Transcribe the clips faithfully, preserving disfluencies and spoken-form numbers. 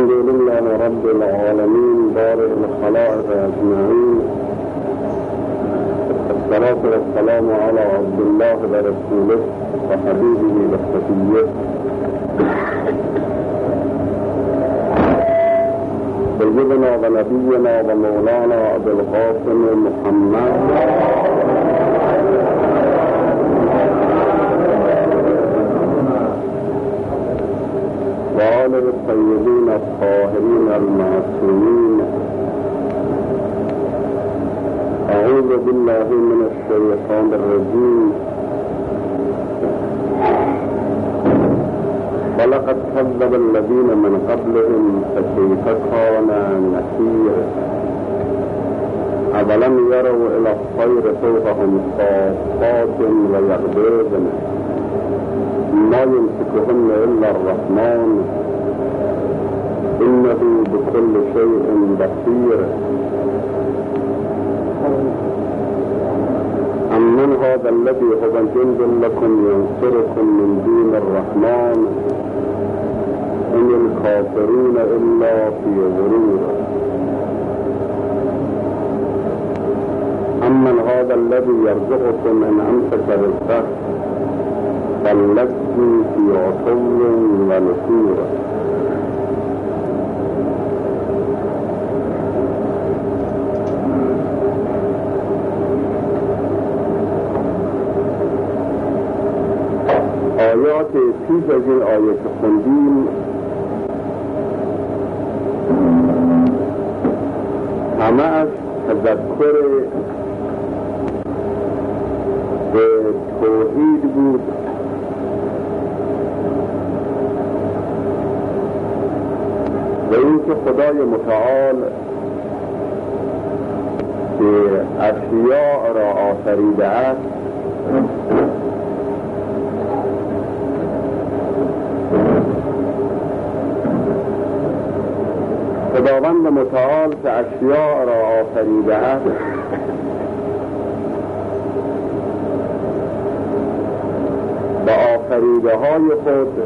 الحمد لله رب العالمين بارئ الخلائق أجمعين، الصلاة والسلام على عبد الله ورسوله وحبيبه وصفيه سيدنا ونبينا ومولانا أبي القاسم محمد وآله الطيبين الطاهرين المعصومين. أعوذ بالله من الشيطان الرجيم. ولقد كذب الذين من قبلهم فكيف كان نكير. أولم يروا إلى الطير فوقهم صافات ويقبضن ما يمسكهن إلا الرحمن إنه بكل شيء بصير. أمن هذا الذي هو جند لكم ينصركم من دون الرحمن إن الكافرون إلا في غرور. أمن هذا الذي يرزقكم إن أمسك رزقه بل لجوا في عتو ونفور. آیات پیش از این آیه که خوندیم همه از تذکر به توحید بود و اینکه خدای متعال که اشیاء را آفریده است خداوند متعال که اشیاء را آفریده است به آفریده های خود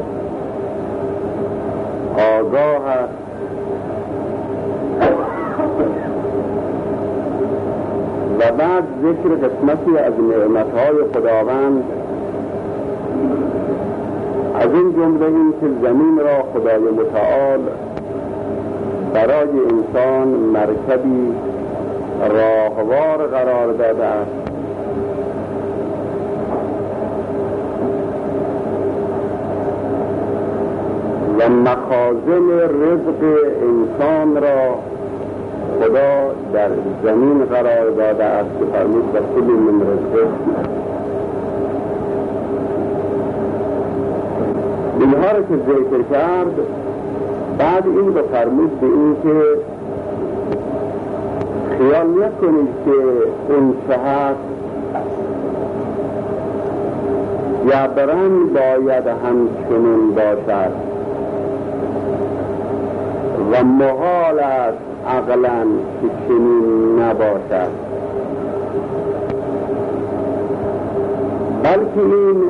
آگاه است و بعد ذکر قسمتی از نعمتهای خداوند از این جمله این که زمین را خدای متعال برای انسان مرکبی راهوار قرار داده است و مخازن رزق انسان را خدا در زمین قرار داده است که فرمود و کلوا من رزقه. اینها را که ذکر کرد بعد این رو فرمود به این که خیال نکنید که این شهر جبران باید همچنین باشد و محال است عقلاً که چنین نباشد، بلکه این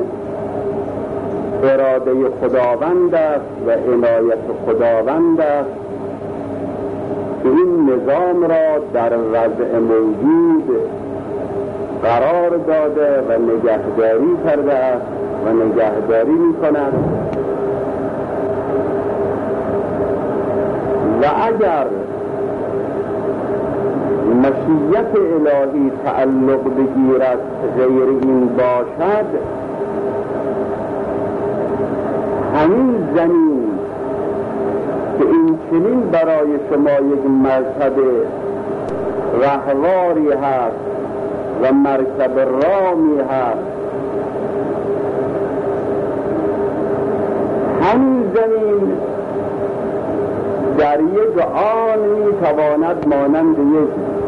اراده خداوند است و عنایت خداوند است که این نظام را در وضع موجود قرار داده و نگهداری کرده است و نگهداری می کند و اگر مشیت الهی تعلق بگیرد غیر این باشد همین زمین که این چنین برای شما یک مرکب رهواری هست و مرکب رامی هست همین زمین در یک آن میتواند مانند یک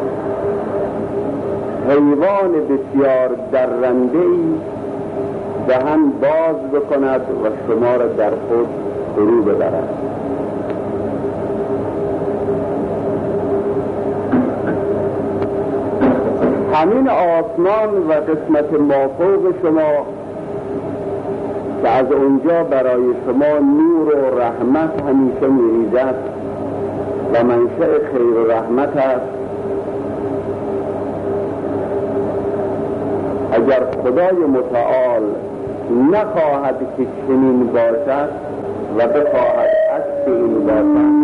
حیوان بسیار درنده‌ای دهن باز بکند و شما را در خود فرو ببرد. همین آسمان و قسمت مافوق شما که از اونجا برای شما نور و رحمت همیشه میریزد و منشأ خیر و رحمت است. اگر خدای متعال نخواهد که چنین باشد و بخواهد عکس این باشد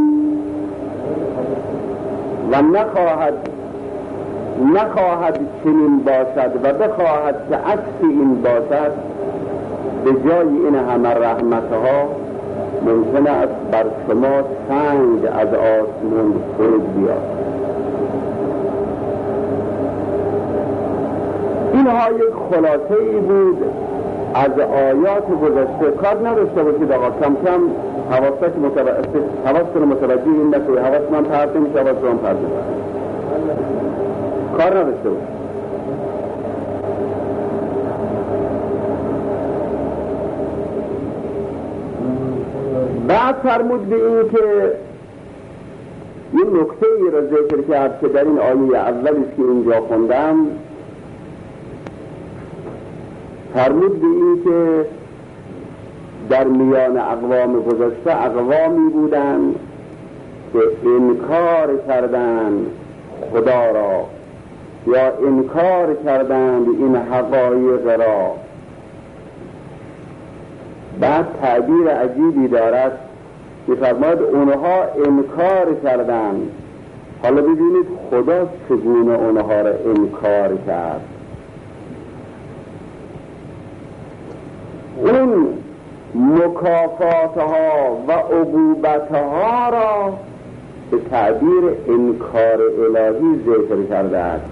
و نخواهد نخواهد چنین باشد و بخواهد که عکس این باشد، به جای این همه رحمتها ممکن است بر شما سنگ از آسمان فرود بیاد. اینها یک خلاصه ای بود از آیات گذشته. کار نداشته باشید آقا، کم کم حواست متوجه حواستون متوجه این نشه، حواست من پرت نمیشه، حواست من پرت نمیشه، کار نداشته باشید. بعد فرمود به این که این نکته ای را ذکر کرد که در این آیه اولی که اینجا خوندم، فرمود به این که در میان اقوام گذشته اقوامی بودند که انکار کردند خدا را یا انکار کردند این حقایق را. بعد تعبیر عجیبی دارد که فرماید اونها انکار کردند. حالا ببینید خدا چگونه اونها را انکار کرد. اون مکافاتها و عقوبتها را به تعبیر انکار الهی ذکر کرده است.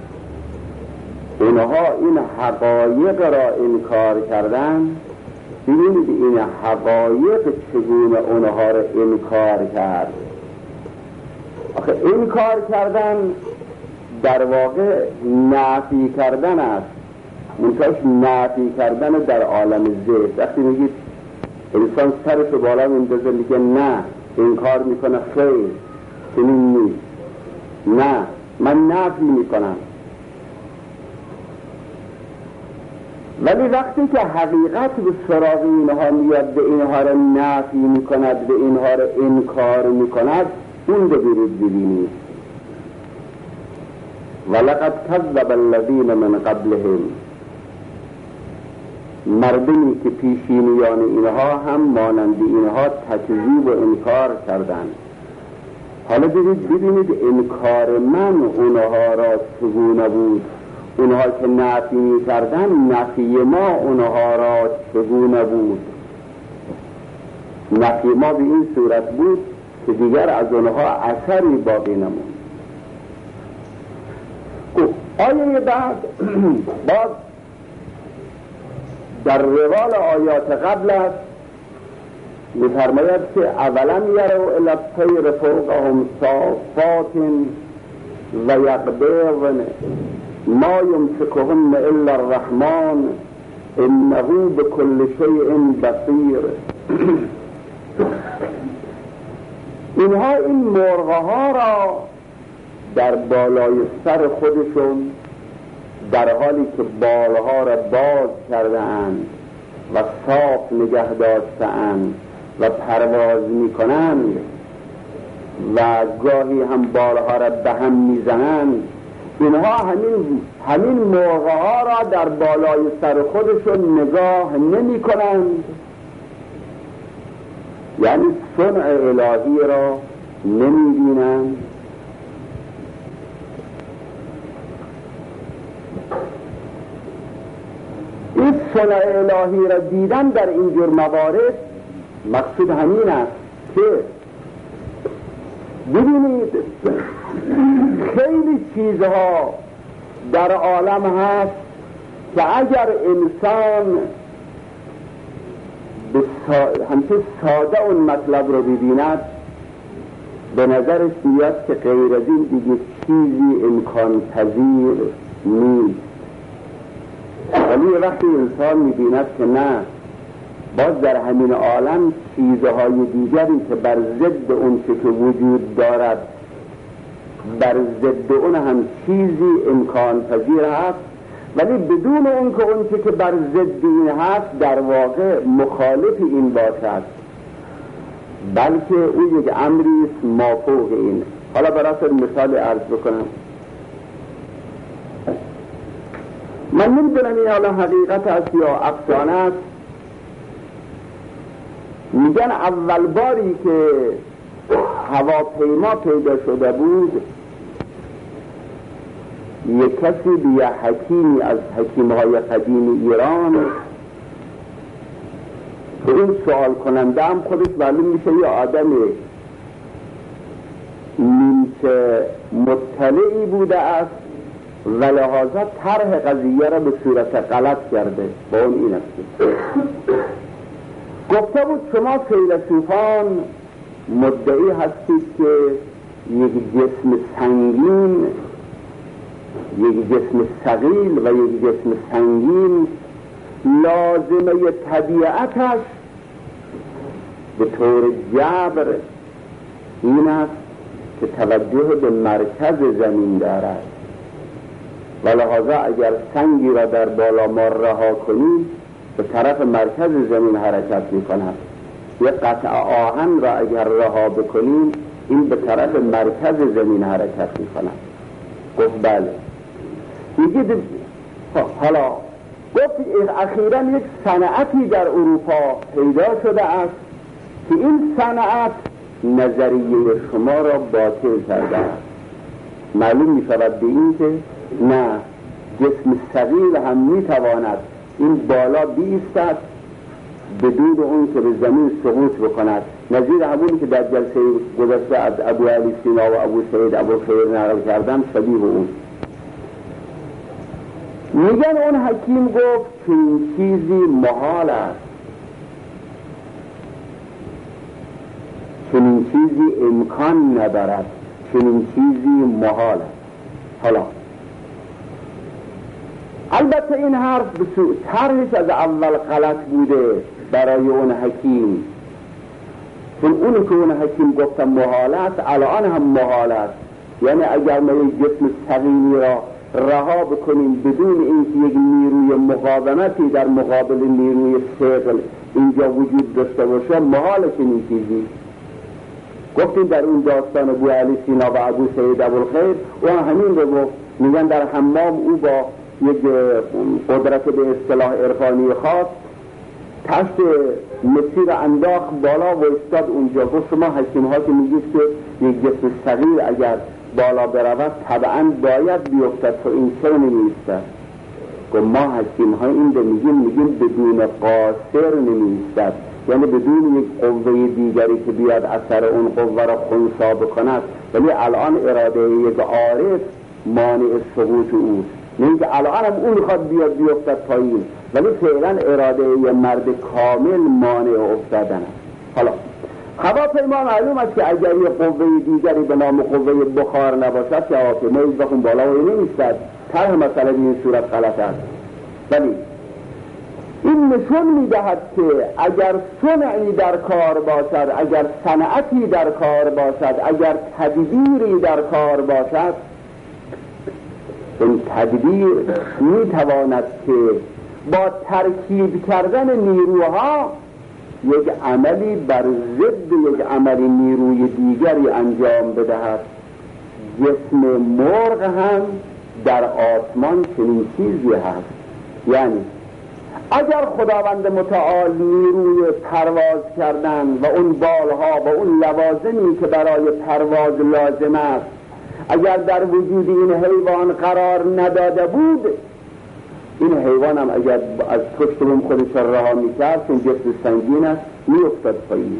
اونها این حقایق را انکار کردند. ببینید این حقایق چگونه اونها را انکار کرد. آخه انکار کردن در واقع نفی کردن است، منتهاش نفی کردن در عالم ذهن. وقتی میگید انسان سرش بالا میندازه میگه نه انکار میکنه، خیر چنین نیست، نه من نفی میکنم. ولی وقتی که حقیقت به سراغ اینها میاد، به اینها را نفی میکند، به اینها را انکار میکند، اون رو برید ببینید. ولقد کذب الذین من قبلهم، مردمی که پیشینیان اینها هم مانند اینها تکذیب و انکار کردند. حالا برید ببینید انکار من اونها را چگونه بود. اونها که نفی می کردن، نفی ما اونها را چگونه بود. نفی ما به این صورت بود که دیگر از اونها اثری باقی نموند. آیه بعد باز در روال آیات قبل است می‌فرماید که اولم یروا الی الطیر فوقهم صافات و یقبضن ما یمسکهن الا الرحمن انه بكل شیء بصیر. اینها این مرغ‌ها را در بالای سر خودشون در حالی که بالها را باز کرده اند و صاف نگه داشته اند و پرواز می کنند و گاهی هم بالها را به هم می زنند، اینها همین, همین مرغ‌ها را در بالای سر خودشون نگاه نمی کنند، یعنی صنع الهی را نمی بینند. این صنع الهی را دیدن در اینجور موارد مقصود همین است که ببینید خیلی چیزها در عالم هست که اگر انسان همچه ساده اون مطلب رو ببیند به نظرش میاد که غیر از این دیگه چیزی امکان پذیر نیست. ولی وقتی انسان میبیند که نه، باز در همین عالم چیزهای دیگری که بر ضد اون چه که وجود دارد، بر ضد اون هم چیزی امکان پذیر هست، ولی بدون اون که اون چه که بر ضد این هست در واقع مخالف این باشد. بلکه او یک امری است مافوق این. حالا برای مثال عرض بکنم. من نمیدونم این حالا حقیقت است یا افسانه است. میگن اول باری که هواپیما پیدا شده بود، یک کسی به یه حکیمی از حکیمهای قدیم ایران، که این سوال کننده هم خودش معلوم میشه یه آدم نیمچه مطلعی بوده است و لحاظا طرح قضیه را به صورت غلط کرده. با اون این است گفته بود شما فیلسوفان مدعی هستید که یک جسم سنگین، یک جسم ثقیل و یک جسم سنگین لازمه طبیعت است به طور جبر این است که توجه به مرکز زمین دارد و لحاظا اگر سنگی را در بالا ما رها کنیم به طرف مرکز زمین حرکت می کند. یک قطع آهن را اگر رها بکنیم این به طرف مرکز زمین حرکت می کند. گفت بله. میگه حالا گفت اخیراً یک صنعتی در اروپا پیدا شده است که این صنعت نظریه شما را باطل کرده است. معلوم می شود به این که نه، جسم ثقیل هم می تواند این بالا بیستد بدون اون که به زمین سقوط بکند. نظیر همونی که در جلسه گذشته از ابو علی سینا و ابو سعید ابو خیر نقل کردم شبیه اون. میگن اون حکیم گفت که این چیزی محال است، چنین چیزی امکان ندارد، چنین چیزی محال است. حالا البته این حرف طرحش از اول غلط بوده برای اون حکیم، چون اونی که اون حکیم گفته محال است الان هم محال است. یعنی اگر ما یک جسم ثقیلی را رها بکنیم بدون اینکه یک نیروی مقاومتی در مقابل نیروی ثقل اینجا وجود داشته باشه محال چنین چیزی. گفتیم در اون داستان ابو علی سینا و ابو سعید ابوالخیر او همین رو گفت. میگن در حمام او با یک قدرت به اصطلاح عرفانی خاص تشت مسیر انداخت بالا و استاد اونجا. گفت شما حکیم ها که میگید که یک جسم صغیر اگر بالا برود طبعا باید بیفتد، تو این چرا نمیستد؟ گفت ما حکیم ها این رو میگیم میگیم بدون قاصر نمیستد، یعنی بدون یک قوه دیگری که بیاد اثر اون قوه را خنثی بکند. ولی الان اراده یک عارف مانع سقوط اوست، نه اینکه الان هم اون میخواد بیاد بیفتد پایین، ولی فعلا اراده یه مرد کامل مانع افتادن است. حالا هواپیما معلوم است که اگر یه قوه دیگری به نام قوه بخار نباشد که هواپیما هیچ وقت بالا و نمیستد. طرح مسئله به این صورت غلط است. ولی این نشون میدهد که اگر صنعی در کار باشد، اگر صنعتی در کار باشد، اگر تدبیری در کار باشد، این تدبیر میتواند که با ترکیب کردن نیروها یک عملی بر ضد یک عملی نیروی دیگری انجام بدهد. جسم مرغ هم در آسمان چنین چیزی هست. یعنی اگر خداوند متعال نیروی پرواز کردن و اون بالها و اون لوازمی که برای پرواز لازم است اگر در وجود این حیوان قرار نداده بود، این حیوان هم اگر از پشت بوم خودش رها میکرد چون جسم سنگین است میافتاد پایین.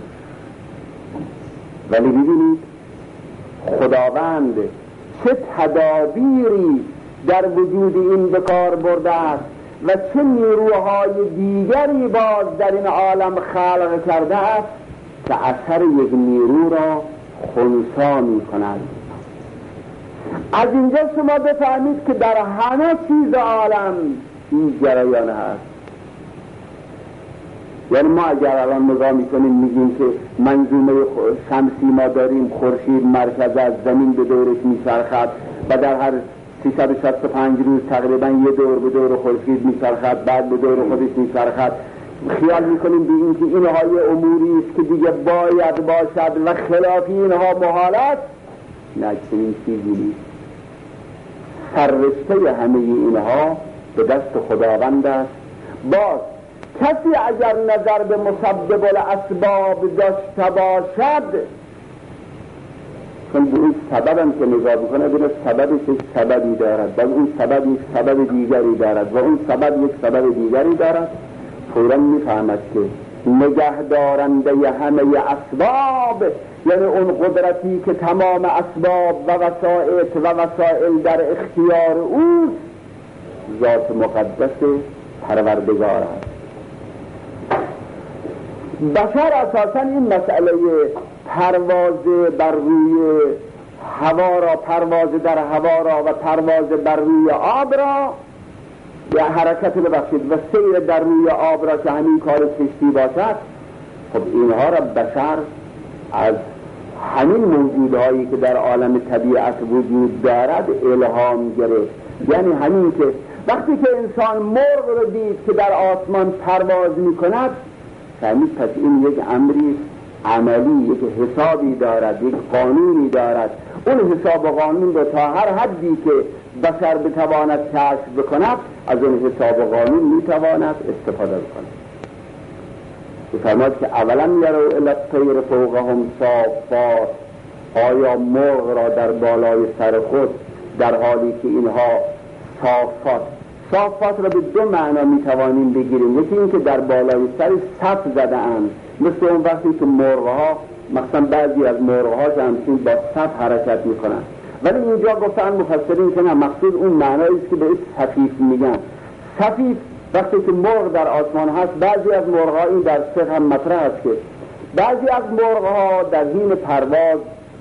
ولی ببینید خداوند چه تدابیری در وجود این به کار برده است و چه نیروهای دیگری باز در این عالم خلق کرده است که اثر یک نیرو را خنثی می کند. از اینجا شما بفهمید که در همه چیز عالم این جریان هست. یعنی ما اگر الان نگاه میکنیم میگیم که منظومه شمسی ما داریم، خورشید مرکز از زمین به دورش میچرخد و در هر سیصد و شصت و پنج روز تقریبا یه دور به دور خورشید میچرخد، بعد به دور خودش میچرخد. خیال میکنیم به این که اینها یه اموری است که دیگه باید باشد و خلاف اینها محال است. نه، چنین چیزی نیست. سررشته همه اینها به دست خداوند است. باز کسی اگر نظر به مسبب الاسباب داشته باشد، چون به اون سبب هم که نگاه بکنه بینه سببش یک سببی دارد و اون سبب یک سبب دیگری دارد و اون سبب یک سبب دیگری دارد، فوراً میفهمد که نگه دارنده همه اسباب، یعنی اون قدرتی که تمام اسباب و وسائط و وسائل در اختیار اوست، ذات مقدس پروردگار است. بشر اساساً این مسئله پرواز بر روی هوا را، پرواز در هوا را و پرواز بر روی آب را، یا حرکت ببخشید و سیر در روی آب را که همین کار کشتی باشد، خب اینها را بشر از همین موجودهایی که در عالم طبیعت وجود دارد الهام گرفت. یعنی همین که وقتی که انسان مرغ رو دید که در آسمان پرواز می کند، فهمید پس این یک امری عملی، یک حسابی دارد، یک قانونی دارد. اون حساب و قانون رو تا هر حدی که بشر بتواند کشف بکند، از اون حساب و قانون میتواند استفاده بکند. بفرماد که اولا یرو الی الطیر فوقهم صافات، آیا مرغ را در بالای سر خود در حالی که اینها صافات، صافات را به دو معنا میتوانیم بگیریم. یکی این که در بالای سر صف زده اند، مثل اون وقتی که مرغها، مثلا بعضی از مرغها که همچین با صف حرکت میکنند، ولی اینجا گفتن مفسرین که نه، مقصود اون معنایی است که به صفیف میگن. صفیف وقتی که مرغ در آسمان هست، بعضی از مرغها این در فقه هم مطرح است که بعضی از مرغها در حین پرواز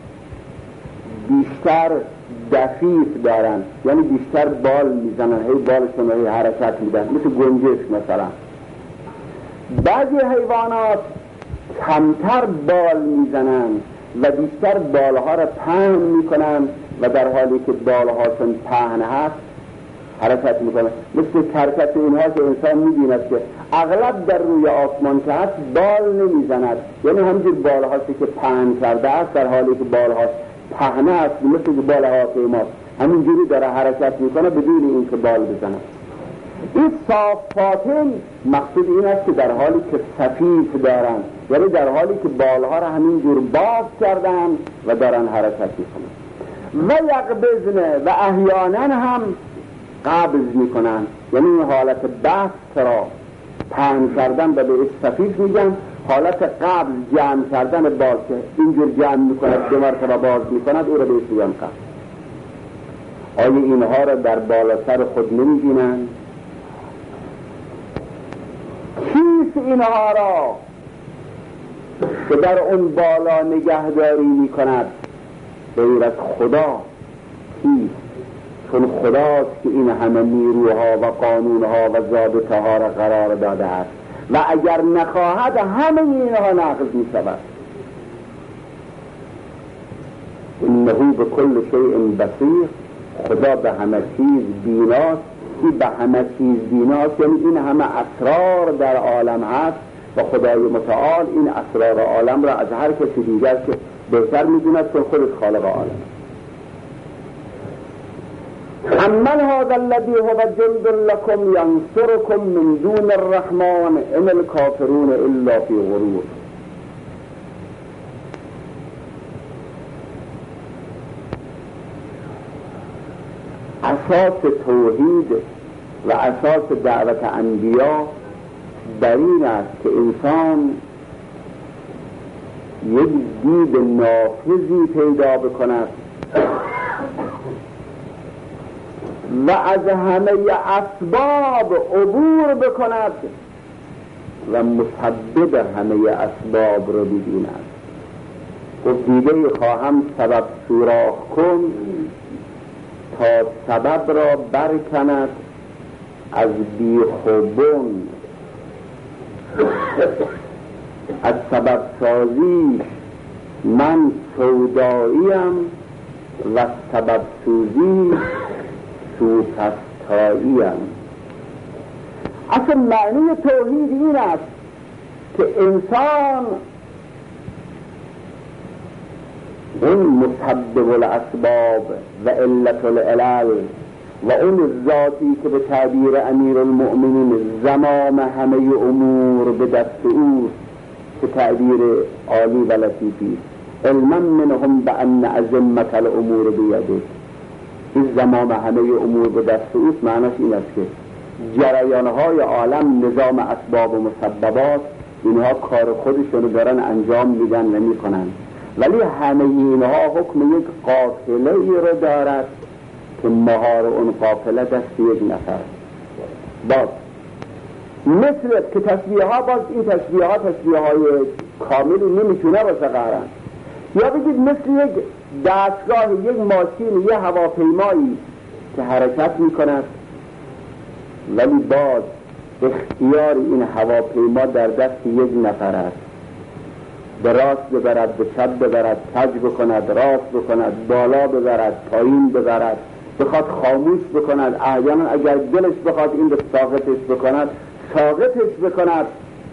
بیشتر دفیف دارن، یعنی بیشتر بال میزنن، هی بالشون هی حرکت میدن، مثل گنجش مثلا. بعضی حیوانات کمتر بال میزنن و بیشتر بالها را پهن میکنن و در حالی که بالهاشون پهن هست حرکت میکنن. مثل حرکت اینها که انسان میبیند که اغلب در روی آسمان که هست بال نمیزند، یعنی همجور بالهاست که پهن کرده است در حالی که بالهاش پهنه است، مثل که بال هواپیماست، همینجوری داره حرکت میکنه بدون اینکه بال بزنه. این صافاتین مقصود این است که در حالی که صفیف دارن، یعنی در حالی که بالها را همینجور باز کردن و دارن حرکت میکنن. و یقبضن، و احیانا هم قبض میکنن، یعنی این حالت بست را پهن کردن و به صفیف میگن، حالت قبض جمع کردن بال که اینجور جمع میکند دو مرتبه باز میکند، او را به سویم قبض. آیا اینها را در بالا سر خود نمیبینند؟ کیست اینها را که در اون بالا نگهداری میکند؟ غیر از خدا. کیست؟ چون خداست که این همه نیروها و قانونها و ضابطه ها را قرار داده است و اگر نخواهد همه اینها ناقض می شود. انه به کل شیء بصیر، خدا به همه چیز بیناست. این به همه چیز بیناست یعنی این همه اسرار در عالم هست و خدای متعال این اسرار عالم را از هر کسی دیگر که بهتر می‌دوند که خودش خالق عالم. امن هذا الذي هو جند لكم ينصركم من دون الرحمن ان الكافرون الا في غرور. اساس توحید و اساس دعوت انبیا در این است که انسان یک دید نافذی پیدا بکند و از همه اسباب عبور بکند و مسبب همه اسباب رو ببیند. گفت دیگه خواهم سبب سوراخ کن تا سبب را برکند از بیخوبون، از سبب سازی من سوداییم و سبب سوزی سوپستاییم. اصلا معنی توحید این است که انسان اون مسبب الاسباب و علت العلل و اون ذاتی که به تعبیر امیر المؤمنین زمام همه امور به دست اوست، که تعبیر عالی و لطیفی، علما منهم بان ازمت الامور بیده. این زمام همه امور به دست اوست معناش این است که جریانهای عالم، نظام اسباب و مسببات، اینها کار خودشونو دارن انجام میدن و میکنن، ولی همه اینها حکم یک قافله ای رو دارد که مهار اون قافله دست یک نفر. باز مثل که تشبیه ها، باز این تشبیه ها تشبیه های کاملی نمیتونه باشه قرارن، یا بگید مثل یک دستگاه، یک ماشین، یک هواپیمایی که حرکت میکند، ولی باز اختیار این هواپیما در دست یک نفر است. به راست ببرد، به چپ ببرد، کج بکند، راست بکند، بالا ببرد، پایین ببرد، بخواد خاموش بکند، احیانا اگر دلش بخواد این رو ساقطش بکند ساقطش بکند.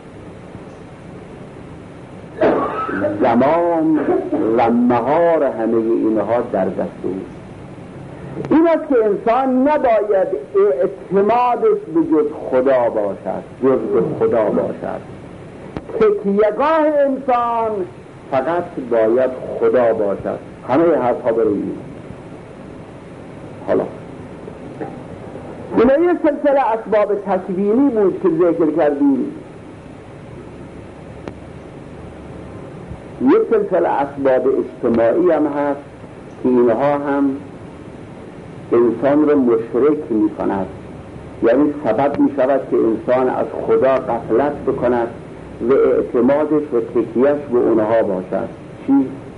زمان و مهار همه اینها در دست اوست. این است که انسان نباید اعتمادش به جز خدا باشد، جز به خدا باشد. تکیهگاه انسان فقط باید خدا باشد. همه حرف ها برای حالا اینا یه سلسله اسباب تکوینی بود که ذکر کردیم، یک سلسله اسباب اجتماعی هم هست که اینها هم انسان رو مشرک می کند، یعنی سبب می شود که انسان از خدا غفلت بکند و اعتمادش و تکیهش به اونها باشد. چی؟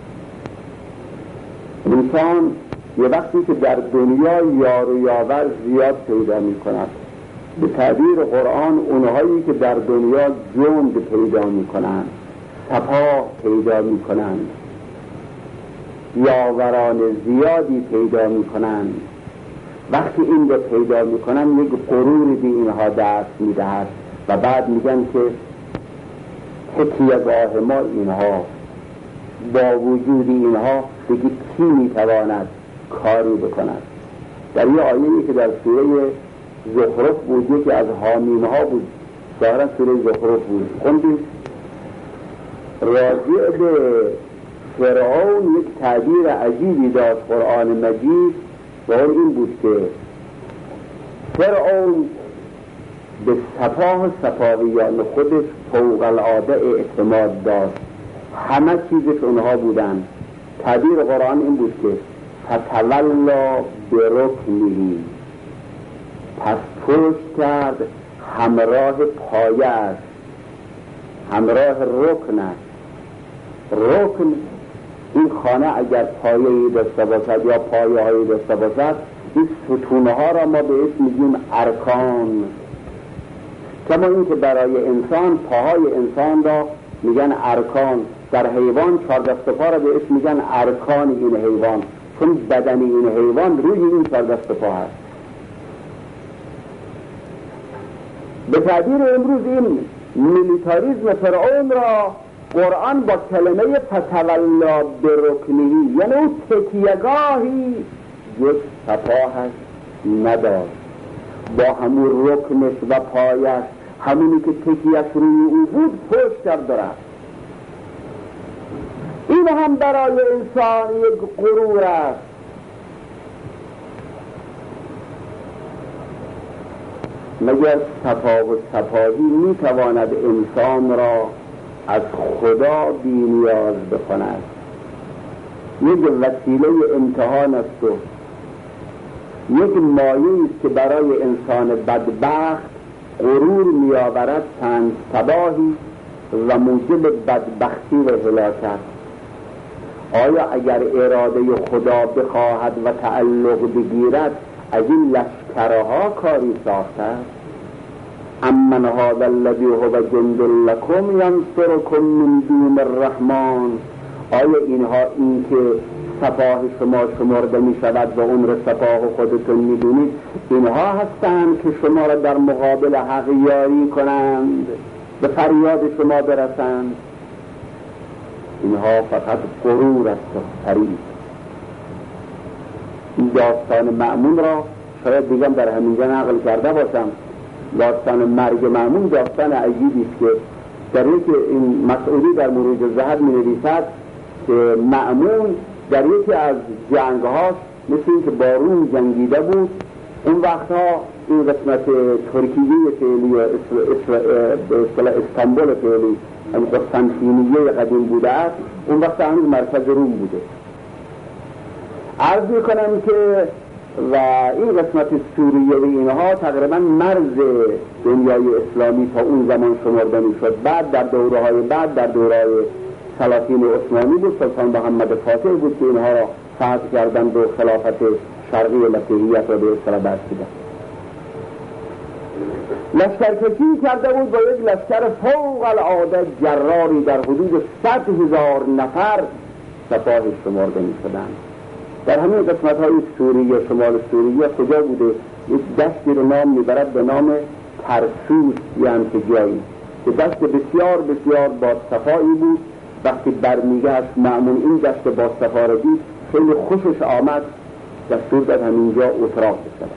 انسان یه وقتی که در دنیا یار و یاور زیاد پیدا می کند، به تعبیر قرآن اونهایی که در دنیا جند پیدا می کنند، سپاه پیدا می کنند، یاوران زیادی پیدا می کنند، وقتی این رو پیدا می کنند یک غروری به اینها دست می دهد و بعد میگن که تکیهگاه ما اینها، با وجود اینها دیگه کی می تواند کاری بکند. در یه آیه‌ای که در سوره زخرف بود، یکی از حامیم ها بود، ظاهرا سوره زخرف بود، خوندیم راجع به فرعون یک تعبیر عجیبی داشت قرآن مجید و اون این بود که فرعون به سپاه سپاهیان خودش فوق العاده اعتماد داشت، همه چیزش اونها بودن. تعبیر قرآن این بود که فتولا برکنه، پس پشت کرد همراه پایش، همراه رکن است. رکن این خانه اگر پایه‌ای داشته باشد یا پایه هایی داشته باشد، این ستونه ها را ما بهش میگیم ارکان. کما این که برای انسان پاهای انسان را میگن ارکان، در حیوان چهار دست پا را بهش میگن ارکان این حیوان، چون بدن این حیوان روی این چهار دست پا هست. به تعبیر امروز این میلیتاریزم فرعون را قرآن با کلمه فتولا برکنهی، یعنی اون تکیهگاهی جز سپاهش نداشت، با همون رکنش و پایش، همونی که تکیهش روی او بود پشت کرد رفت. این هم برای انسان یک غرور است. مگر صفا و صفایی می تواند انسان را از خدا بی نیاز بکند؟ یک وسیله امتحان است و یک مایه است که برای انسان بدبخت غرور می آورد چند تباهی و موجب بدبختی و هلاکت. آیا اگر اراده خدا بخواهد و تعلق بگیرد از این لشکرها کاری ساخته؟ امن هذا الذی هو جند لکم ینصرکم من دون الرحمن. آیا اینها این که سپاه شما شمرده می شود و اون را سپاه خودتون می دونید، اینها هستند که شما را در مقابل حق یاری کنند؟ به فریاد شما برسند، اینها فقط غرور است و فریب. این داستان مأمون را شاید دیگم در همینجا نقل کرده باشم. داستان مرگ مأمون داستان عجیبی است که در یکی این مسعودی در مروج الذهب می نویسد که مأمون در یکی از جنگ‌هاش مثل این که بارون جنگیده بود، اون وقتها این قسمت ترکیه فعلی به اصطلاح استانبول فعلی این قسطنطینیه قدیم بوده است، اون وقت هنوز مرکز روم بوده. عرض میکنم که و این قسمت سوریه و اینها تقریبا مرز دنیای اسلامی تا اون زمان شمرده میشد. بعد در دوره های بعد در دوره سلاطین عثمانی بود، سلطان محمد فاتح بود که اینها را فتح کردند و خلافت شرقی مسیحیت را به اصطلاح بسیدند. لشکرکشی کرده بود با یک لشکر فوق العاده جراری در حدود صد هزار نفر سپاه شمرده می شدند. در همین قسمت های سوریه، شمال سوریه کجا بوده؟ یک دشتی رو نام میبرد به نام ترسوس، یعنی که جایی که دشت بسیار بسیار با صفایی بود. وقتی برمیگشت مأمون این دشت با صفا را دید، خیلی خوشش آمد، دستور داد همینجا اتراق بسازد.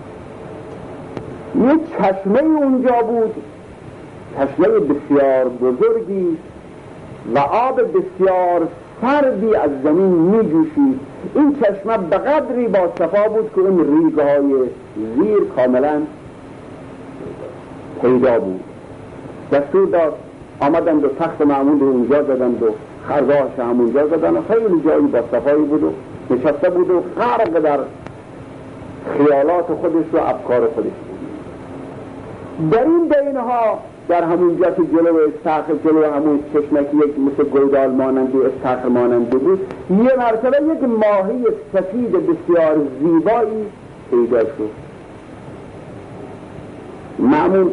یک چشمه اونجا بود، چشمه بسیار بزرگی و آب بسیار سردی از زمین می جوشید. این چشمه به قدری با صفا بود که اون ریگ‌های زیر کاملا پیدا بود. دستور داد آمدند و تخت مأمون رو اونجا زدند و خرگاهش هم اونجا زدند و خیلی جایی با صفایی بود و نشسته بود و غرق در خیالات خودش و افکار خودش بود. در این بینها در همونجا که جلو استخر، جلو همون چشمکی یک مثل گودال مانند و استخر مانند بود، یه مرتبه یک ماهی سفید بسیار زیبایی پیدا شد. مأمون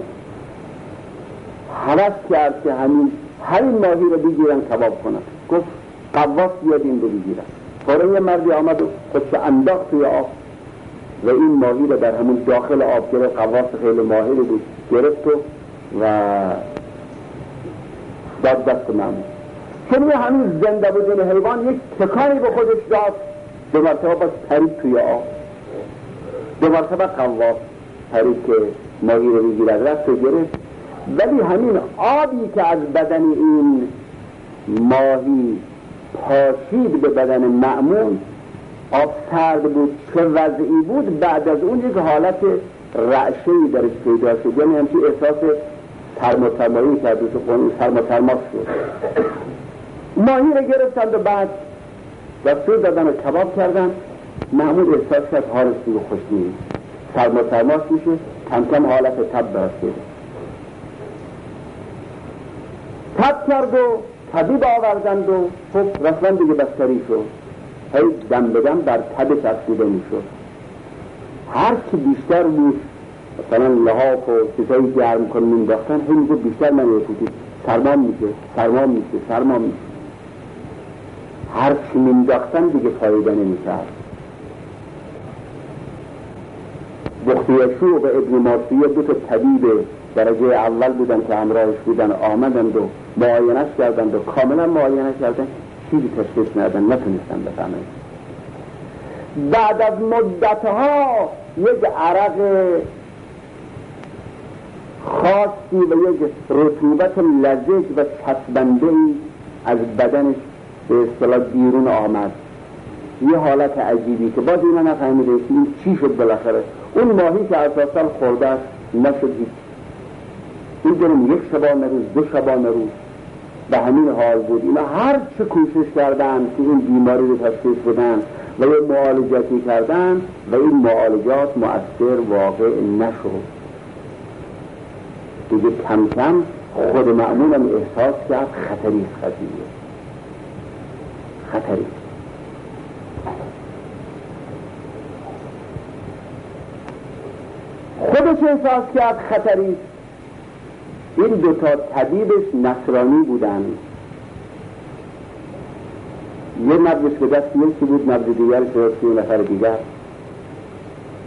هوس کرد که همین همین ماهی رو بگیرن کباب کنن. گفت قواس بیاد این رو بگیرن. فوراً یه مردی آمد و خودش انداخت توی آب و این ماهی رو در همون داخل آب گرفت. قواس خیلی ماهی رو بود، گرفت و داد دست مأمون. چون همین زنده بودن حیوان یک تکانی به خودش داد، دو مرتبه باز پرید توی آب. دو مرتبه قواس پرید که ماهی رو بگیرد، رفت و گرفت. ولی همین آبی که از بدن این ماهی پاشید به بدن مأمون، آب سرد بود، چه وضعی بود. بعد از اون یک حالت رعشه‌ای درش پیدا شد، یعنی همچی احساس ترموترمایی کرد و سرماترماس شد. ماهی رو گرفتند و بعد دستور دادن و کباب کردن. مأمون احساس کرد حالش دیگه خوش نیست، سرماترماس میشه، کم کم حالت تب براش پیدا. تب کرد و طبیب آوردند و خب رسما دیگه بستری شد. هی دم بدم بر تبش افزوده میشد. هر کی بیشتر بود مثلا لحاف و چیزایی گرم کنه مینداختن، هی میگه بیشتر من یکوتی سرما میشه سرما میشه سرما میشه. هر چی مینداختن دیگه فایده نمیکرد. بختیشو و ابن ماسیه دو تا طبیب درجه اول بودن که همراهش بودن، آمدند و معاینش کردند و کاملا معاینش کردن، چیزی تشخیص ندادن، نتونستن بفهمن. بعد از مدتها یک عرق خاصی و یک رطوبت لزج و چسبنده‌ای از بدنش به اصطلاح بیرون آمد. یه حالت عجیبی که باز اینا نفهمیده که این چی شد بالاخره. اون ماهی که اساسا خورده است نشد هیچ. این دارم یک شبانه روز، دو شبانه روز به همین حال بود. اینا هر چه کوشش کردن که این بیماری رو تشخیص بدن و یه معالجاتی کردن و این معالجات مؤثر واقع نشد. دیگه کم کم خود مأمونم احساس کرد خطری خطریه خطری. خودش احساس کرد خطری. این دوتا طبیبش نصرانی بودن. یه نبضش به دست یکی بود، نبض دیگر شد یه نفر دیگر.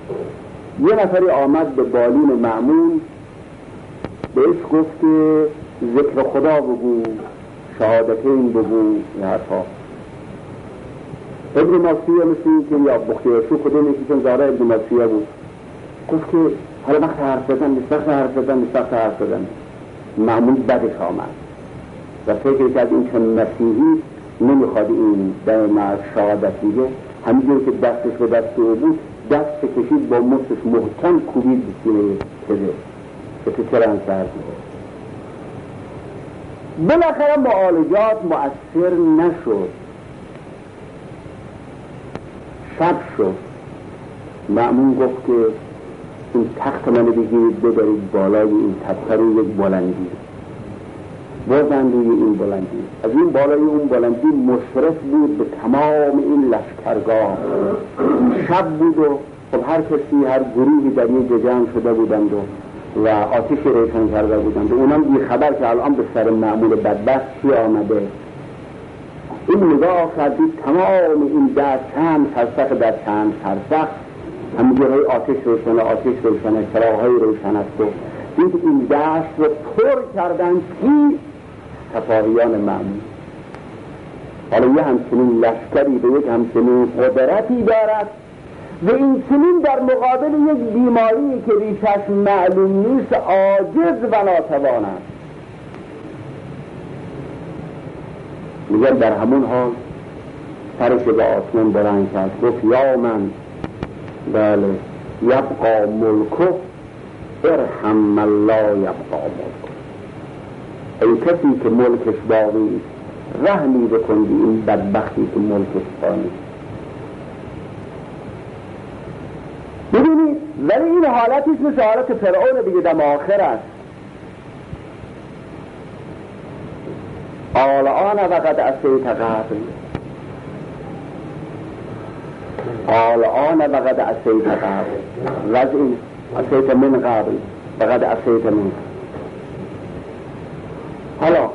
یه نفری آمد به بالین مأمون، بهش گفت که ذکر خدا بگو، شهادتین بگو، این حرفا. ابن ماسیه مثل این که یا بختیارشو خدا نیکی چون زاره ابن ماسیه بود، گفت که حالا وقت حرف زدن نیست، وقت حرف زدن نیست، وقت حرف زدن معمول بدش آمد و فکر کرد این چون مسیحی نمیخواد این به مرد شهادت دیگه، همینجور که دستش به دست او بود دست کشید با مستش محکم کوبید بسیاره که تو چرا کرد. بالاخره معالجات مؤثر نشد، شب شد. مأمون گفت که این تخت منو بگیرید ببرید بالای این تخت رو یک بلندی بازن روی این بلندی. از این بالای اون بلندی مشرف بود به تمام این لشکرگاه. شب بود و خب هر کسی هر گروهی در یک جمع شده بودند و و آتش روشن کرده بودند و اونم بی خبر که الان به سر معمول بدبخت چی آمده. این نگاه کردید تمام این در چند فرسخ در چند فرسخ همینجورهای آتش روشنه آتش روشنه چراغ‌های روشن است و دید این دشت رو پر کردن کی؟ سپاهیان معمول. حالا یه همچنین لشکری به یک همچنین قدرتی دارد و این چنین در مقابل یک بیماری که ریشش معلوم نیست عاجز و ناتوان است. میگن در همون حال سرش به آسمان بلند کرد گفت یا من بله یبقا ملکو ارحم من لا یبقا ملکو. ای کسی که ملکش باقی رحمی بکن به این بدبختی که ملکش باقی. ببینید ولی این حالتیست مثل حالت فرعون دیگه دم آخر است. آلآن وقد عصیت قبل آلآن وقد عصیت قبل وضعی عصیت من قبل وقد عصیت من. حالا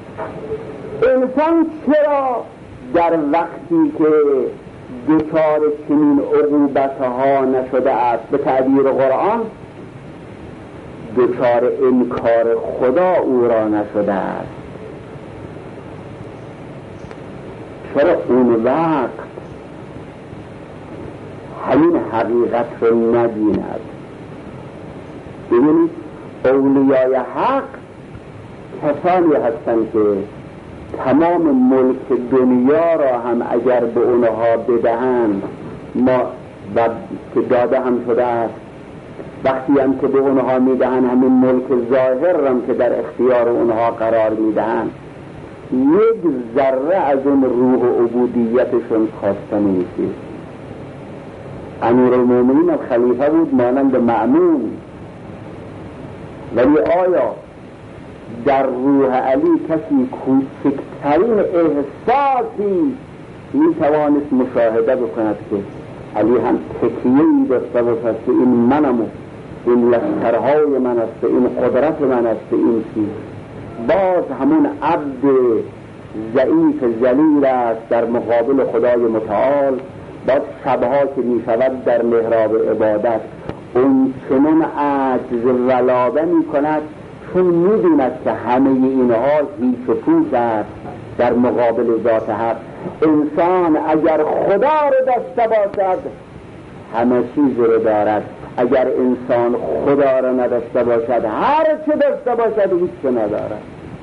انسان چرا در وقتی که دچار چنین عقوبتها نشده است به تعبیر قرآن دچار انکار خدا او را نشده است؟ چرا اون وقت همین حقیقت رو نبیند؟ ببینید اولیای حق کسانی هستند که تمام ملک دنیا را هم اگر به اونها بدهند ما و که داده هم شده است، وقتی هم که به اونها میدهند همین ملک ظاهر هم که در اختیار اونها قرار میدهند یک ذره از اون روح و عبودیتشون خواسته نمیشه. امیرالمومنین خلیفه بود مانند مأمون، ولی آیا در روح علی کسی کوچکترین احساسی میتوانست مشاهده بکند که علی هم تکیه‌ای داشته باشد که این منم و این لشکرهای من است، این قدرت من است، این چیز؟ باز همون عبد ضعیف ذلیل است در مقابل خدای متعال. باز شبها که می شود در محراب عبادت اون چنان عجز ولابه می کند چون می بیند که همه اینها هیچ و پوچ است در مقابل ذات حق. انسان اگر خدا رو داشته باشد همه چیز رو دارد، اگر انسان خدا رو نداشته باشد هر چه داشته باشد هیچ چه ندارد.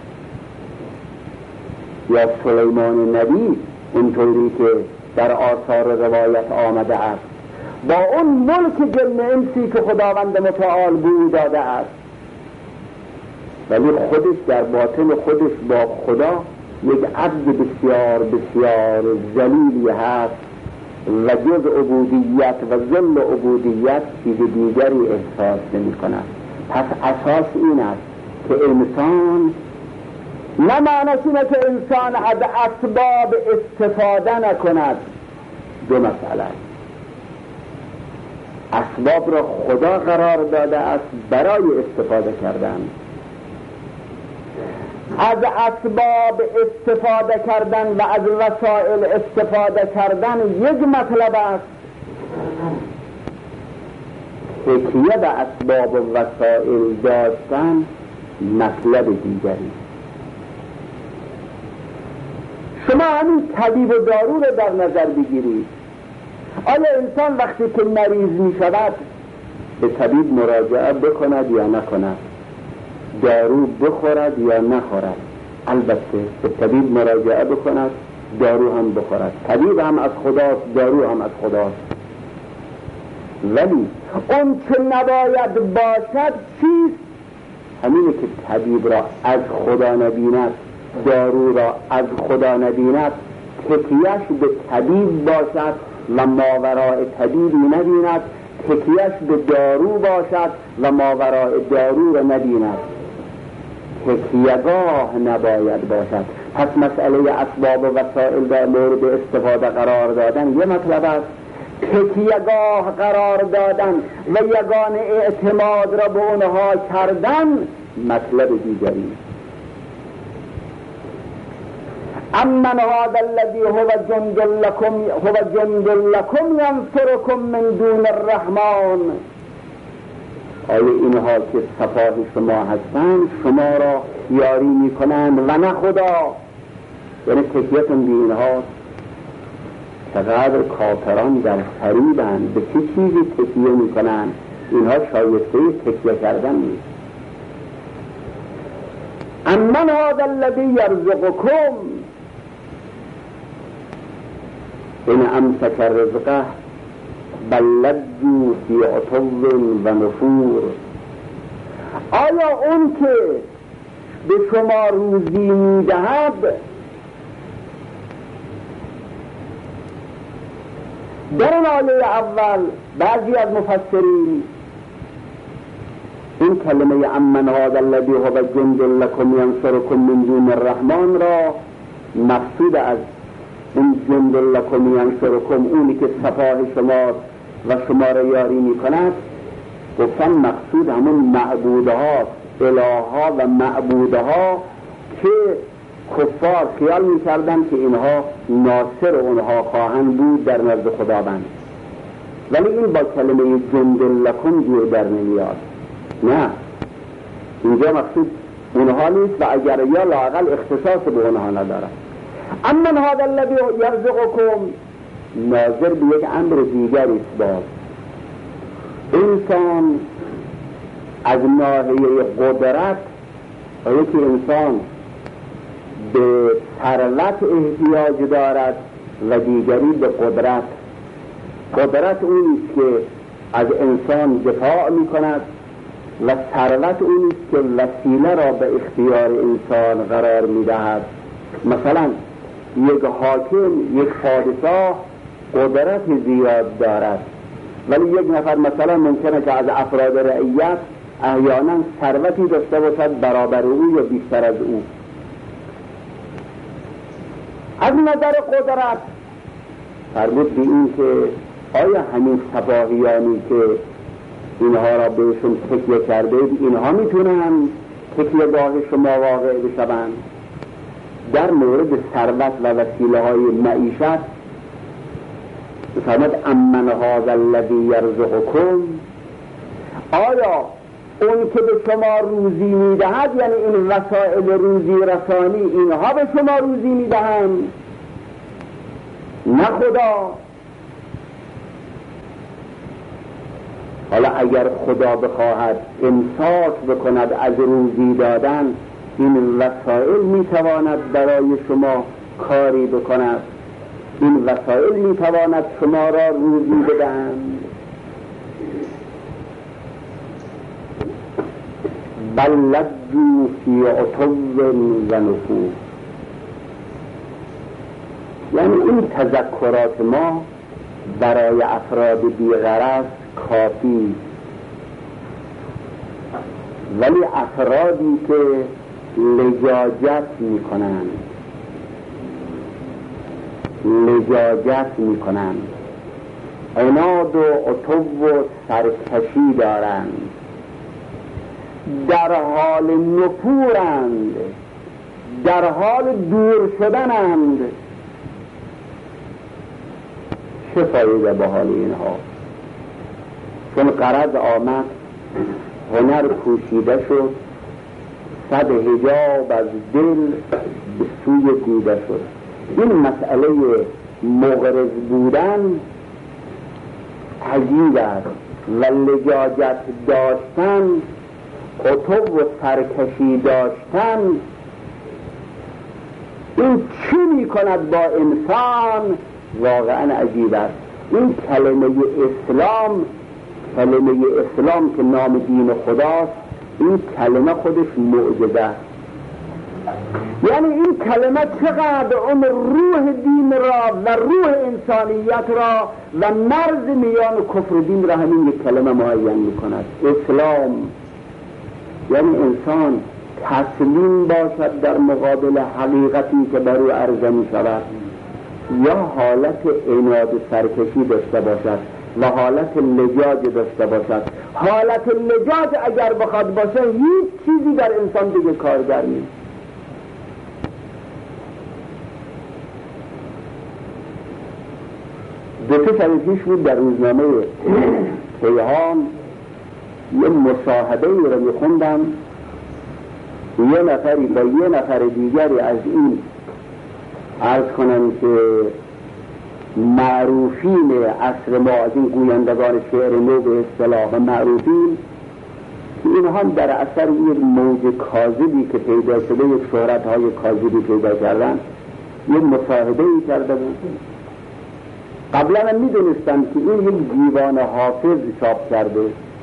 یا سلیمان نبی اونطوری که در آثار روایت آمده است با اون ملک جن انسی که خداوند متعال بود داده است، ولی خودش در باطن خودش با خدا یک عبد بسیار بسیار ذلیلی هست و جز عبودیت و ذل عبودیت چیز دیگری احساس نمی کند. پس اساس این است که انسان نه معنیش اینه که انسان از اسباب استفاده نکند. دو مسئله، اسباب را خدا قرار داده است برای استفاده کردن. از اسباب استفاده کردن و از وسایل استفاده کردن یک مطلب است، تکیه به اسباب و وسایل داشتن مطلب دیگری. شما همین طبیب و دارو رو در نظر بگیرید. آیا انسان وقتی که مریض می شود به طبیب مراجعه بکند یا نکند؟ دارو بخورد یا نخورد؟ البته به طبیب مراجعه بکند، دارو هم بخورد. طبیب هم از خداست، دارو هم از خداست. ولی اون که نباید باشد چیست؟ همینه که طبیب را از خدا نبیند، دارو را از خدا نبیند، تکیهش به طبیب باشد و ماوراء طبیبی نبیند، تکیهش به دارو باشد و ماوراء دارو را نبیند. تکیهگاه نباید باشد. پس مسئله اسباب و وسائل در مورد استفاده قرار دادن یه مطلب است، تکیهگاه قرار دادن و یگان اعتماد را به اونها کردن مطلب دیگری. امن هذا الذی هو جند لکم هو جند لکم ینصرکم من دون الرحمن. آیا اینها که سپاه شما هستند شما را یاری میکنند و نه خدا؟ یعنی تکیهتون به اینها. چقدر کافران در فریبند، به چه چیزی تکیه میکنند؟ اینها شایسته تکیه کردن نیست. امن هذا الذی یرزقکم این امسک رزقه بل لجوا فی عتو و نفور. آیا اون که به شما روزی میدهد در این آیه اول بعضی از مفسرین این کلمه امن هذا الذی هو جند لکم ینصرکم من دون الرحمن را مقصود از این جند لکم ینصرکم، اونی که سپاه شما و شما را یاری می کند، گفتن مقصود همون معبودها، الهها و معبودها که کفار خیال می کردن که اینها ناصر اونها خواهند بود در نزد خداوند. ولی این با کلمه جند لکم جور در نمیاد. نه، اینجا مقصود اونها نیست و اگر یا لااقل اختصاص به اونها ندارد. اما هذا الذی یرزقکم ناظر به یک امر دیگری است. باز انسان از ناحیه قدرت، یکی انسان به ثروت احتیاج دارد و دیگری به قدرت. قدرت اونیست که از انسان دفاع می کند و ثروت اونیست که وسیله را به اختیار انسان قرار می دهد. مثلا یک حاکم، یک پادشاه قدرت زیاد دارد، ولی یک نفر مثلا ممکنه که از افراد رعیت احیانا ثروتی داشته باشد برابر او یا بیشتر از او. از نظر قدرت مربوط به این که آیا همین سپاهیانی که اینها را بهشون تکیه کرده اینها میتونن تکیه گاه شما واقع بشوند؟ در مورد ثروت و وسیله های معیشت فرمود امن هذا الذی یرزقکم. آیا اون که به شما روزی میدهد، یعنی این وسائل روزی رسانی، اینها به شما روزی میدهند نه خدا؟ حالا اگر خدا بخواهد امساک بکند از روزی دادن، این وسائل میتواند برای شما کاری بکند، این وسائل میتواند شما را روزی بدهند. بل لجوا فی عتو و نفور. یعنی این تذکرات ما برای افراد بی‌غرض کافی، ولی افرادی که لجاجت میکنند لجاجت میکنند عناد و عتو و سرکشی دارند، در حال نفورند، در حال دور شدنند، چه فایده به حال اینها؟ چون غرض آمد، هنر پوشیده شد، صد حجاب از دل به سوی دیده شد. این مسئله مغرض بودن عجیب است و لجاجت داشتن، عتو و سرکشی داشتن، این چی می کند با انسان؟ واقعا عجیب است. این کلمه اسلام، کلمه اسلام که نام دین خداست، این کلمه خودش معجزه است. یعنی این کلمه چقدر اون روح دین را و روح انسانیت را و مرز میان کفر و دین را همین یک کلمه معین می کند. اسلام یعنی انسان تسلیم باشد در مقابل حقیقتی که بر او عرضه می شود، یا حالت عناد و سرکشی داشته باشد و حالت لجاج داشته باشد. حالت لجاج اگر بخواد باشه هیچ چیزی در انسان دیگه کارگر نیست. دو سه شب پیش بود در روزنامه کیهان یه مصاحبه ای رو میخوندم، یه نفری با یه نفر دیگری از این عرض کنم که معروفین عصر ما، از این گویندگان شعر نو به اصطلاح و معروفین، که اینها در اثر یک موج کاذبی که پیدا شده، یک شهرت های کاذبی پیدا کردن، یک مصاحبه ای کرده بود. قبلا هم میدونستم که این یک دیوان حافظ چاپ کرده.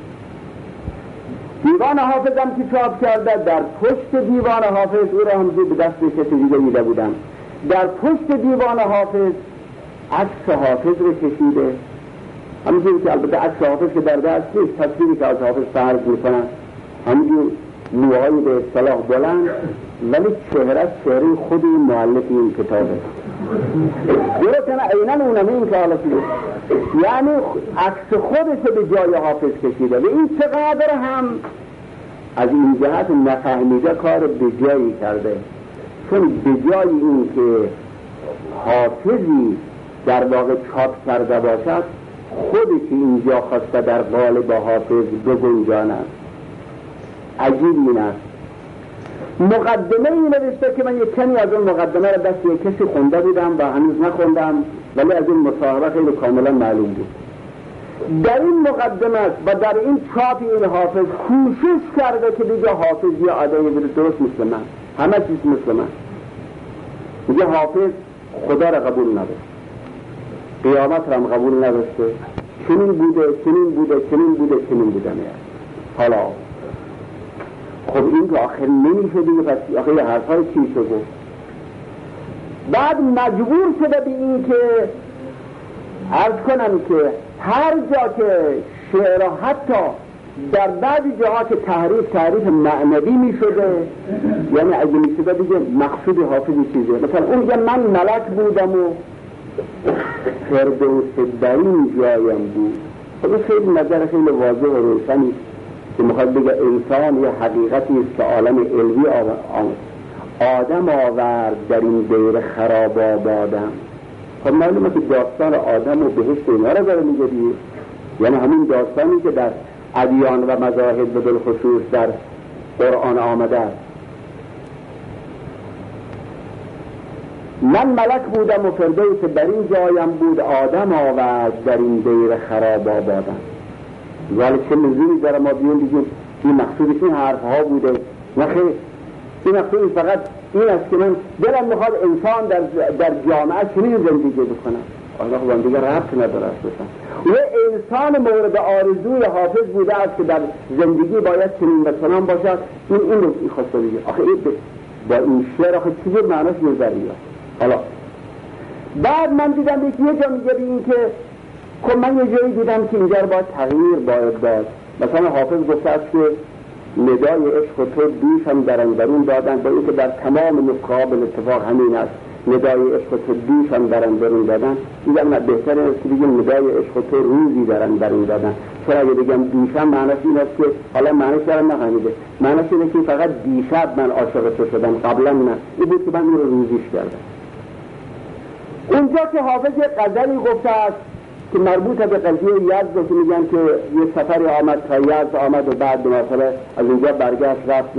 دیوان حافظ هم که چاپ کرده، در پشت دیوان حافظ، او را هم به دست کسی دیگه میده بودم، در پشت دیوان حافظ عکس حافظ رو کشیده، همونجوری که البته عکس حافظ که در دست نیست، تصویری که از حافظ فرض میکنن، همونجور موهای به اصطلاح بلند، ولی چهره چهره خود مؤلف این کتابه. درستن عیناً اونمه این که حالا شده، یعنی عکس خودش به جای حافظ کشیده. و این چقدر هم از این جهت نفهمیده کار به جایی کرده، چون به جای این که حافظی در واقع چاپ کرده باشد، خودش اینجا خواسته در قالب حافظ بگنجاند. عجیب این است. مقدمه این نوشته که من یک کمی از اون مقدمه را دست یک کسی خونده بودم و هنوز نخوندم، ولی از این مصاحبه خیلی کاملا معلوم بود. در این مقدمه و در این چاپ این حافظ کوشش کرده که دیگه حافظ یا آدمی بره درست مثل من، همه چیز مثل من. دیگه حافظ خدا را قبول نداشت، قیامت را هم قبول نداشته، چنین بوده چنین بوده چنین بوده چنین بوده میاد. حالا خب این که آخر نمیشه دیگه، پس آخر یه حرفای چی شده؟ بعد مجبور شده به این که عرض کنم که هر جا که شعر حتی در بعضی جاها که تحریف تحریف معنوی می شده، یعنی اگه می شده دیگه مقصود حافظی چیزه، مثلا اون که من ملک بودم و فردوس در این جایم بود. خب خیلی نظر خیلی واضح و روشنی که میخواد بگه انسان یه حقیقتی است که عالم علوی آدم آورد در این دیر خراب آبادم. خب معلومه که داستان آدم و بهشت اینا رو داره میگه دیگه، یعنی همین داستانی که در ادیان و مذاهب به بالخصوص در قرآن آمده است. من ملک بودم و فردوس در این جایم بود، آدم آورد در این دیر خراب آبادم. ولی چه لزومی داره ما بیون بگیم این مقصودش این حرف ها بوده؟ نخیر، این مقصود فقط این است که من دلم میخواد انسان در, در جامعه چنین زندگی بکنم. آنها خب دیگه ربط نداره اصلا. و انسان مورد آرزوی حافظ بوده است که در زندگی باید چنین و چنان باشد. این این رو خواسته بگه. آخه این با این شعر آخه چیزی معناش نظریه. حالا بعد من دیدم یکی یه جا میگه این که خب من یه جایی دیدم که اینجا رو باید تغییر باید داد. مثلا حافظ گفته است که ندای عشق و تو دوش هم در اندرون دادن، با این که در تمام نسخه‌ها به اتفاق همین است، ندای عشق و تو دوش هم در اندرون دادن. دیدم نه بهتره است که بگیم ندای عشق و تو روزی در اندرون دادن، چرا اگه بگم دوشم معنیش این است که حالا معنیش دارم نفهمیده، معنیش اینه که فقط دیشب من عاشق تو شدم، قبلا نه، این بود که من این رو روزیش کردم. اونجا که حافظ یه غزلی گفته است که مربوط به قضیه یزد که میگن که یه سفری آمد تا یزد آمد و بعد دو مرتبه از اونجا برگشت رفت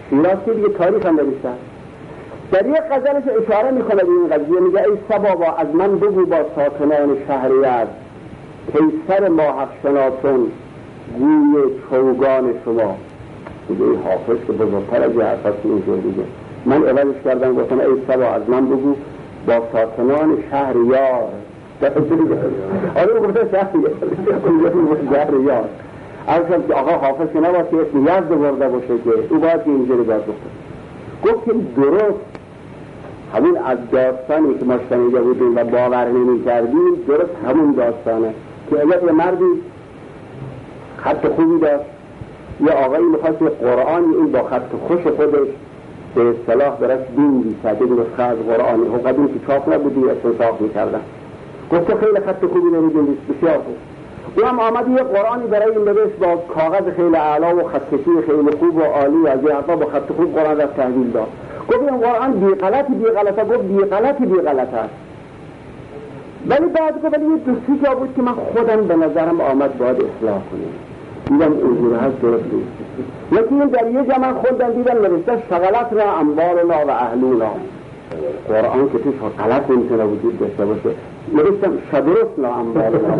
شیراز که دیگه تاریخ هم نوشتن. در یک غزلش اشاره میکنه به این قضیه، میگه ای صبا از من بگو با ساکنان شهر یزد، قیصر ما حق شناسون گوی چوگان شما. میگه ای حافظ که بزرگتر از یه حرفاتی اینجور دیگه، من عوضش کردم گفتم ای صبا از من بگو با ساکنان شهر یار. آره گفته شهر یار. اصلا که آقا حافظ که نباید که اسم یزد برده باشه که او باید که اینجوری باید گفته. گفت که درست همین از داستانی که ما شنیده بودیم و باور نمی کردیم درست همون داستانه که اگر یه مردی خط خوبی داشت، یه آقایی میخواست یه قرآنی این با خط خوش خودش به اصطلاح براش دین بیسد، این نسخه از قرآنی هم قدیم که چاپ نبودی استنساخ میکردن. گفت که خیلی خط خوبی نمیدونید بسیار خوب. او هم آمد یه قرآنی برای این نوشت با کاغذ خیلی اعلا و خطکشی خیلی خوب و عالی از یه حرفا با خط خوب قرآن را تحویل داد. گفت این قرآن بی غلطی بی غلطه. گفت بی غلطی بی غلطه است. ولی بعد گفت ولی یه دوستی جا بود که من خودم به نظرم آمد باید اصلاح کنیم. دیدم اینجور هست درست نیست. یکی این در یه جمع خوندم دیدم نوشته شغلت را اموالنا و اهلونا. قرآن که توش غلط نمیتونه وجود داشته باشه. نوشتم شدرسنا اموالنا.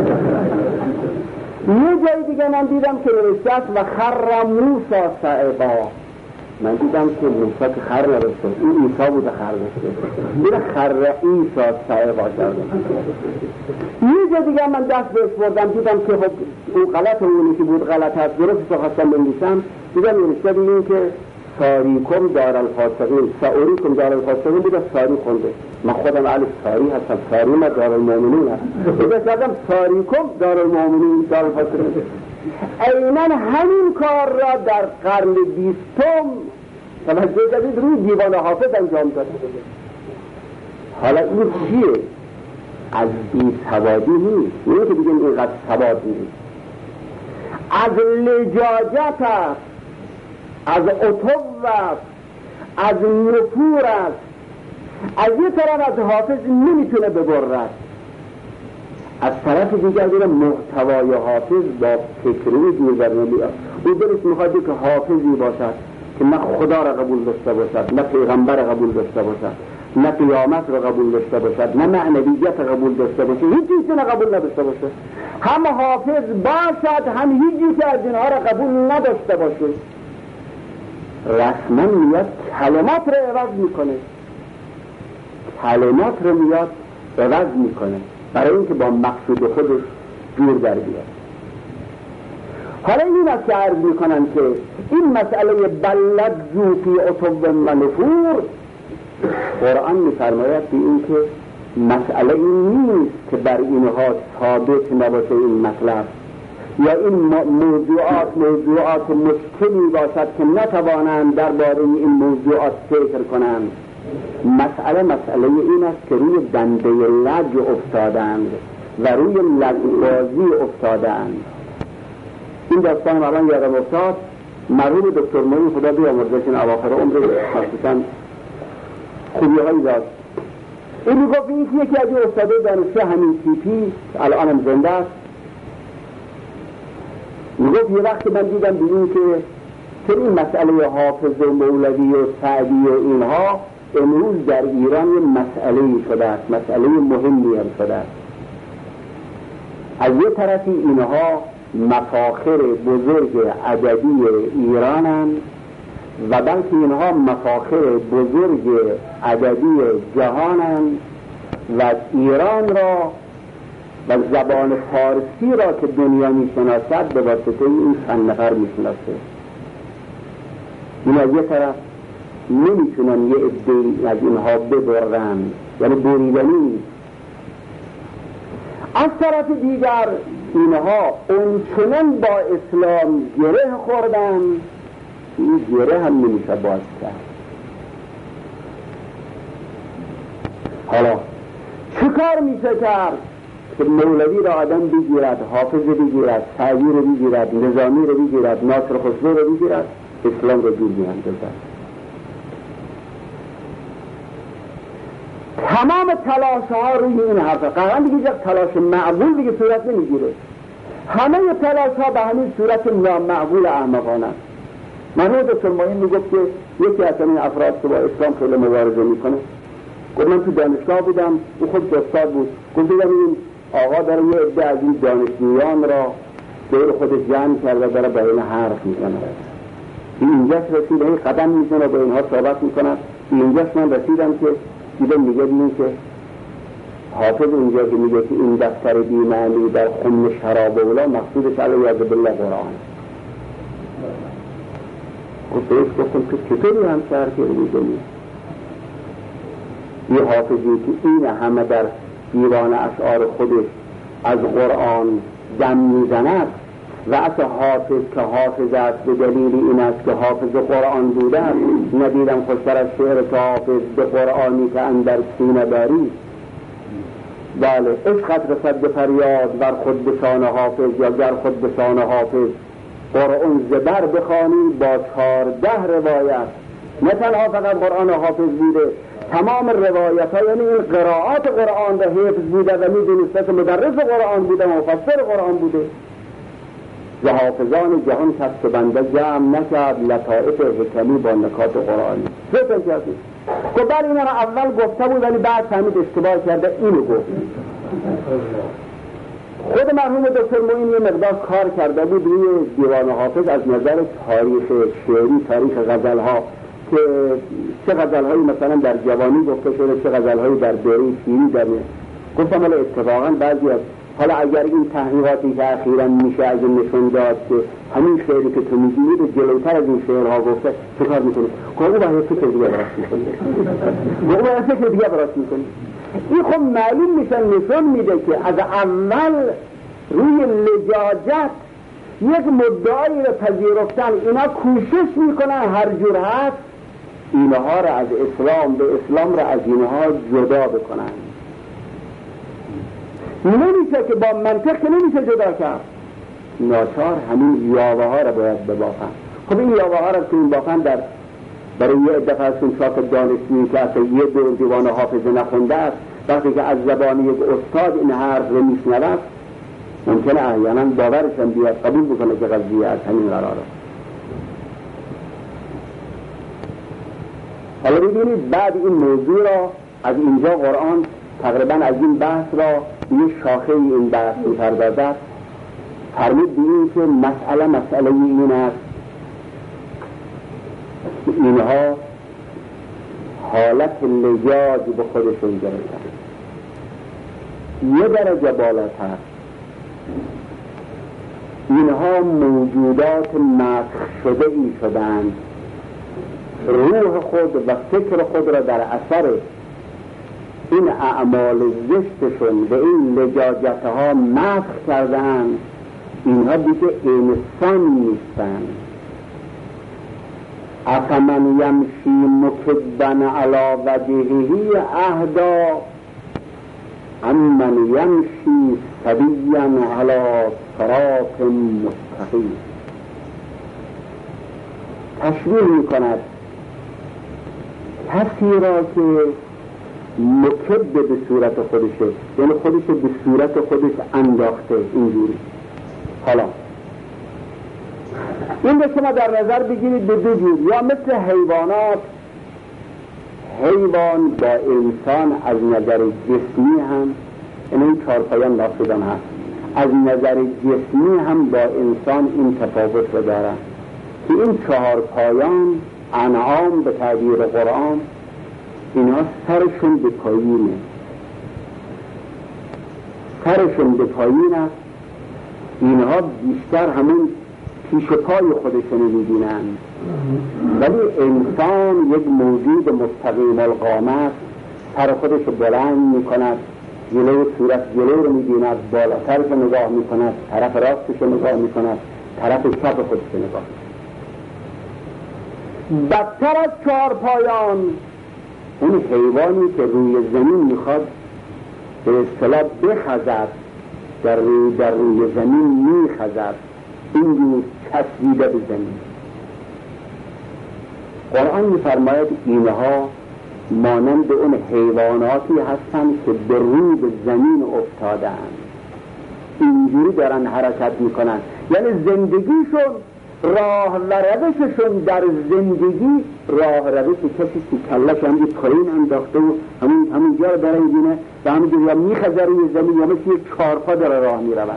یه جای دیگه من دیدم که نوشته است و خر موسی صعقا. من دیدم که موسی که خر نوشته، این عیسی بوده خر نوشته، میره خر عیسی صعقا کرده. یه جای دیگه من دست بهش بردم دیدم که خب اون غلط اونی که بود غلط هست، درستش رو خواستم بنویسم دیدم نوشته این که ساریکم دار الفاسقین، ساریکم دار الفاسقین بوده ساری خونده. من خودم الف ساری هستم، ساری ما دار المؤمنین هست، بوده کردم ساریکم دار المؤمنین دار الفاسقین. اینن همین کار را در قرن بیستم توجه کردید روی دیوان حافظ انجام داد. حالا این چیه؟ از بی سوادی نیست، نه که بگیم اینقدر سواد نیست، از لجاجت است، از عتو است، از نفور است. از یه طرف از حافظ نمیتونه ببرد، از طرف دیگر دیگه محتوای حافظ با فکری دیگر نمیاد. او درست میخواد که حافظی باشد که نه خدا را قبول داشته باشد، نه پیغمبر را قبول داشته باشد، نه قیامت را قبول داشته باشد، نه معنویت را قبول داشته باشد، هیچ چیزی را قبول نداشته باشد. هم حافظ باشد هم هیچی که از اینها را قبول نداشته باشد. رسما میاد کلمات را عوض میکنه، کلمات را میاد عوض میکنه برای اینکه با مقصود خودش جور در بیاد. حالا این است که عرض میکنن که این مسئله بلد زوفی عطو و نفور، قرآن میفرماید که این که مسئله این نیست که بر اینها ثابت نباشه این مطلب، یا این موضوعات موضوعات مشکلی باشد که نتوانند درباره این موضوعات فکر کنند. مسئله مسئله این است که روی دنده لج افتادند و روی لجبازی افتادند. این داستان الان یادم افتاد، مرحوم دکتر معین خدا بیامرزش این اواخر عمر خصوصا خوبی هایی داشت. این میگفت این که یکی از این استاده دانشگاه همین تیپی الان هم زنده است، میگفت یه وقت من دیدم به این که که این مسئله حافظ و مولوی و سعدی و اینها امروز در ایران یه مسئله شده است، مسئله مهمی هم شده است. از یه طرفی اینها مفاخر بزرگ ادبی ایرانند و بلکه اینها مفاخر بزرگ ادبی جهانند و ایران را و زبان فارسی را که دنیا میشناسد به واسطه این چند نفر میشناسه. این از یه طرف نمیتونن یه عده از اینها ببرن، یعنی بریدنی. از طرف دیگر اینها اونچنان با اسلام گره خوردن، این گره هم نمیشه باز کرد. حالا چه کار میشه کرد که مولوی را آدم بگیرد، حافظ بگیرد، سعدی رو بگیرد، نظامی رو بگیرد، ناصر خسرو رو بگیرد، اسلام رو دور بیاندازد؟ تمام تلاش ها روی این حرفه قرآن دیگه یک تلاش معقول دیگه صورت نمیگیره. همه تلاش ها به همین صورت نامعقول احمقانه است. مرحوم دکتر معین میگفت که یکی از این افراد که با اسلام خیلی مبارزه میکنه، گفت من تو دانشگاه بودم، او خود استاد بود، گفت دیدم این آقا داره یه عده از این دانشجویان را دور خودش جمع کرده داره با این حرف میزنه. اینجاش رسیده این قدم میزنه و با اینها صحبت میکنن. اینجاش من رسیدم که دیدم میگه بینیم که حافظ اونجا که میگه که این دفتر بی‌معنی در خم شراب اولا مقصودش علیه بالله قرآن. گفت بهش گفتم که چطوری هم شهر که میدونی یه حافظی که این همه در دیوان اشعار خودش از قرآن دم میزند و اصلا حافظ که حافظ است به دلیل این است که حافظ قرآن بوده است. ندیدم خوشتر از شعر که حافظ به قرآنی که اندر سینه داری. بله عشقت رسد به فریاد بر خود به شان حافظ، یا گر خود به شان حافظ قرآن زبر بخوانی با چهارده روایت. نه تنها فقط قرآن حافظ بوده، تمام روایت ها، یعنی این قرائات قرآن را حفظ بوده و میدونسته که مدرس قرآن بوده، مفسر قرآن بوده. و حافظان جهان کس که بنده جمع نکرد لطائف حکمی با نکات قرآنی. فکر کردید که بر این را اول گفته بود ولی بعد فهمید اشتباه کرده اینو گفت. خود مرحوم دکتر معین یه مقدار کار کرده بود روی دیوان حافظ از نظر تاریخ شعری، تاریخ غزل ها، که چه غزل هایی مثلا در جوانی گفته شده، چه غزل هایی در دوره شیری در گفتم. ولی اتفاقا بعضی از حالا اگر این تحقیقاتی که اخیراً میشه از این نشون داد که همین شعری که تو میگی رو جلوتر از این شعرها گفته، چه کار میکنی؟ که او باید فکر دیگه براش میکنی او باید فکر دیگه براش میکنی این خب معلوم میشه، نشون میده که از اول روی لجاجت یک مدعایی رو پذیرفتن، اینا کوشش میکنن هر جور هست اینها رو از اسلام به اسلام رو از اینها جدا بکنن. نمیشه که با منطق که نمیشه جدا کرد، ناچار همین یاوه ها رو باید ببافن. خب این یاوه ها رو که این بافن در برای یه دفعه از اون شاک دانشجویی که اصلا یه دور دیوان حافظه نخونده است، وقتی که از زبان یک استاد این حرف رو میشنود ممکنه احیانا باورش هم بیاد، قبول بکنه که قضیه از همین قراره. حالا ببینید بعد این موضوع را از اینجا قرآن تقریبا از این بحث را یه شاخه این بحث می‌پردازد. فرمود به این که مسئله مسئله این است اینها حالت لجاج به خودشون گرفتن، یه درجه بالاتر اینها موجودات مسخ شده ای شدند، روح خود و فکر خود را در اثر این اعمال زشتشون به این لجاجتها مسخ کردن. اینها دیگه انسان نیستن. افمن یمشی مکبا علی وجهه اهدی امن یمشی سویا علی صراط مستقیم. تشبیه میکند کسی را که مکب به صورت خودشه، یعنی خودش به صورت خودش انداخته اینجوری. حالا این رو شما در نظر بگیرید به دو جور، یا مثل حیوانات، حیوان با انسان از نظر جسمی هم، یعنی این چارپایان ناسودان هست، از نظر جسمی هم با انسان این تفاوت رو دارن که این چهارپایان انعام به تعبیر قرآن اینا سرشون به پایینه، سرشون به پایین است، اینها بیشتر همون پیش پای خودشون میبینن. ولی انسان یک موجود مستقیم القامت، سر خودش بلند میکند، جلو صورت جلو رو میبیند، بالاترش نگاه میکند، طرف راستش نگاه میکند، طرف چپ خودش نگاه میکند. بدتر از چهار پایان اون حیوانی که روی زمین میخواد به اصطلاح بخزد، در روی, در روی زمین میخزد، اینجور چسبیده به زمین. قرآن میفرماید اینها مانند اون حیواناتی هستند که به روی به زمین افتادند، اینجوری دارن حرکت میکنن، یعنی زندگیشون راه و روششون در زندگی راه روش کسی که کلش هم دید پایین انداخته و همون همون جا رو داره میبینه و همونجور یا میخزه روی زمین یا مثل یک چارپا داره راه میرود.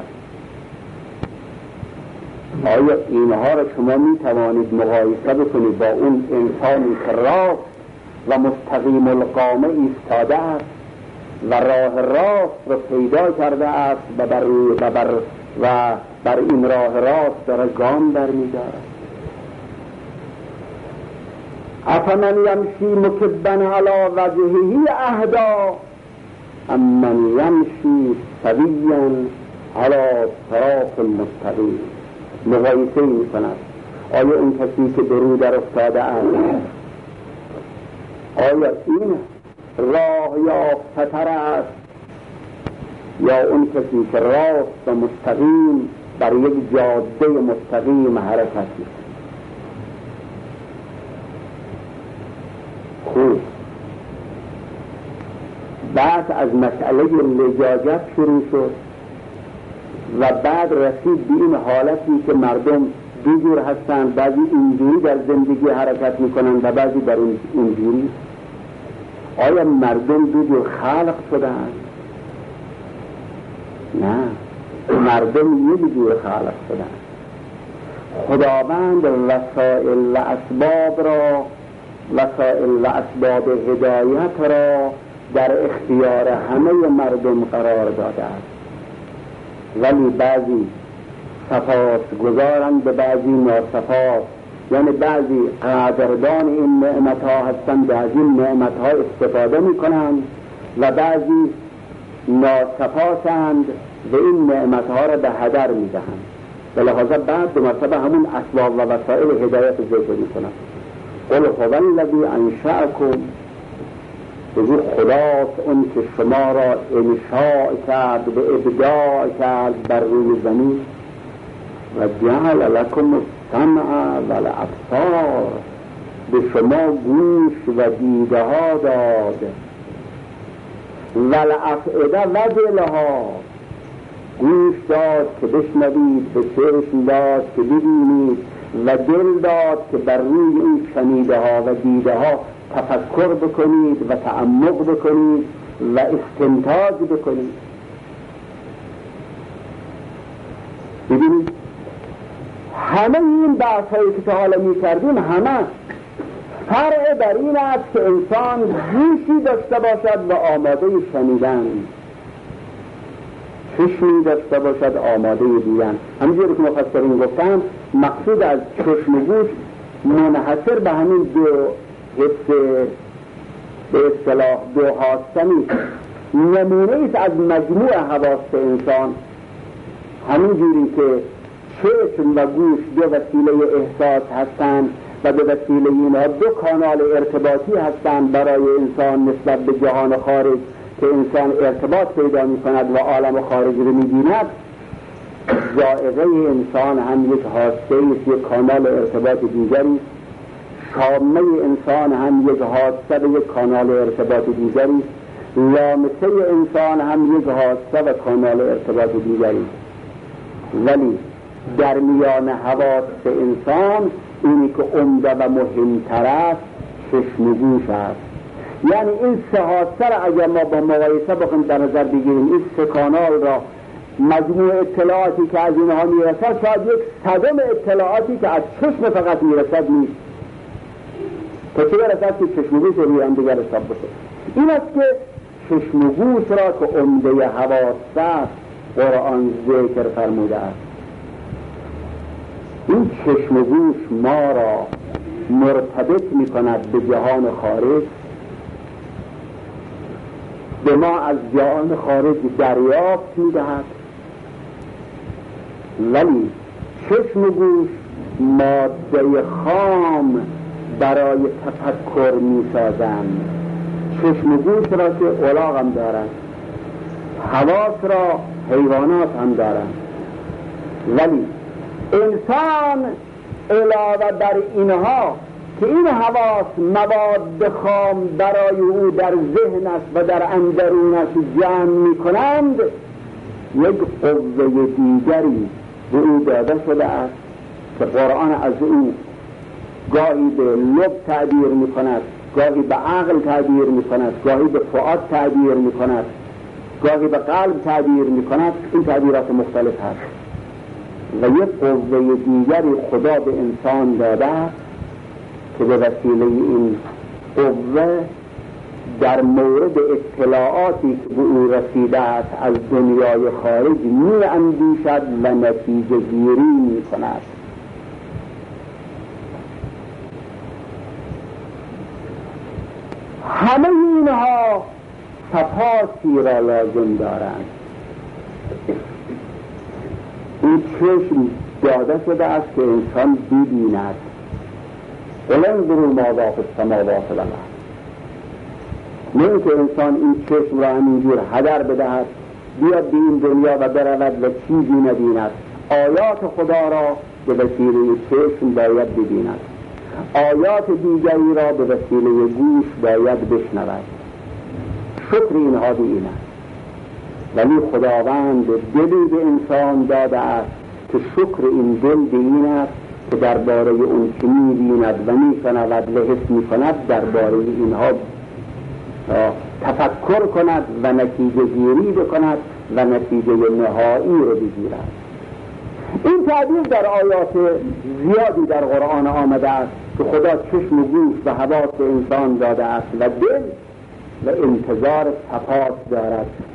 آیا اینها رو شما میتوانید مقایسه بکنید با اون انسانی که راست و مستقیم القامه ایستاده است و راه راست رو پیدا کرده است و بر, و بر, و بر این راه راست داره گام برمی‌دارد؟ افمن یمشی مکبا علی وجهه اهدی ام من یمشی سویا علی صراط مستقیم. مقایسه می کند آیا این کسی که درو در افتاده است آیا این راه یافته‌تر است یا اون کسی که راست و مستقیم بر یک جاده مستقیم حرکت می کند؟ خوب، بعد از مسئله لجاجت شروع شد و بعد رسید به این حالتی که مردم دو جور هستند، بعضی اینجوری در زندگی حرکت میکنند و بعضی در اینجوری. آیا مردم دو جور خلق شدند؟ نه، مردم یک جور خلق شدند. خداوند وسائل و اسباب را وسائل و اسباب هدایت را در اختیار همه مردم قرار داده است، ولی بعضی سپاس گذارند به بعضی ناسپاس، یعنی بعضی قدردان این نعمت ها هستند و از این نعمت ها استفاده می کنند و بعضی ناسپاسند و این نعمت ها را به هدر می دهند. و لحاظا بعد به مرتبه همون اسباب و وسائل هدایت ذکر می کنند. قل هو الذی انشأکم، بگو خداست اون که شما را انشاء کرد، به ابداع کرد بر روی زمین. و جعل لکم السمع و الابصار، به شما گوش و دیده ها داد، و الافئده و دلها، گوش داد که بشنوید، به چشم داد که ببینید و دل داد که بر روی این شنیده ها و دیده ها تفکر بکنید و تعمق بکنید و استنتاج بکنید. ببینید همه این بحث هایی که تا حالا می کردیم همه فرع بر این است که انسان گوشی داشته باشد و آماده شنیدن، چشمی داشته باشد آماده دیدن. همینجوری که مفسرین گفتم مقصود از چشم و گوش منحصر به همین دو حس به اصطلاح دو حاسمی نمونه ایست از مجموع حواس انسان. همینجوری که چشم و گوش دو وسیله احساس هستند و به وسیله اینها دو کانال ارتباطی هستند برای انسان نسبت به جهان خارج که انسان ارتباط پیدا می کند و عالم خارج رو می بیند، ذائقه انسان هم یک حاسه است، یک کانال ارتباط دیگری. شامه انسان هم یک حاسه و یک کانال ارتباط دیگری. لامسه انسان هم یک حاسه و کانال ارتباط دیگری. ولی در میان حواس انسان اینی که عمده و مهمتر است چشم و گوش است. یعنی این سه حاسه را اگر ما با مقایسه بخوایم در نظر بگیریم، این سه کانال را، مجموع اطلاعاتی که از اینها میرسد شاید یک صدم اطلاعاتی که از چشم فقط میرسد نیست، تا چه برسد که چشم و گوش روی هم دیگر حساب بشه. این است که چشم و گوش را که عمده حواس است قرآن ذکر فرموده است. این چشم و گوش ما را مرتبط می کند به جهان خارج، به ما از جهان خارج دریافت می دهد، ولی چشم و گوش ماده خام برای تفکر می سازند. چشم و گوش را که الاغ هم دارند، حواس را حیوانات هم دارند، ولی انسان علاوه بر اینها که این حواس مواد خام برای او در ذهنش و در اندرونش جمع می کنند، یک قوه دیگری به او داده شده است که قرآن از او گاهی به لب تعبیر می کند، گاهی به عقل تعبیر می کند، گاهی به فؤاد تعبیر می کند، گاهی به قلب تعبیر می کند. این تعبیرات مختلف هست و یک قوه دیگری خدا به انسان داده که به وسیله این قوه در مورد اطلاعاتی که به او رسیده است از دنیای خارج می اندیشد و نتیجه گیری می کند. همه اینها تفاصیل را لازم دارند. این چشم داده شده است که انسان ببیند. انظروا ماذا فی السماوات والارض. نه اینکه انسان این چشم را همینجور هدر بدهد، بیاد به این دنیا و برود و چیزی نبیند. آیات خدا را به وسیله چشم باید ببیند، آیات دیگری را به وسیله گوش باید بشنود. شکر اینها به این است. ولی خداوند دلی به انسان داده است که شکر این دل به این است که درباره اون که می‌بیند و می‌شنود و حس می‌کند درباره اینها تفکر کند و نتیجه گیری بکند و نتیجه نهایی رو بگیرد. این تعبیر در آیات زیادی در قرآن آمده است که خدا چشم و گوش و حواس به انسان داده است و دل و انتظار تفاصیل دارد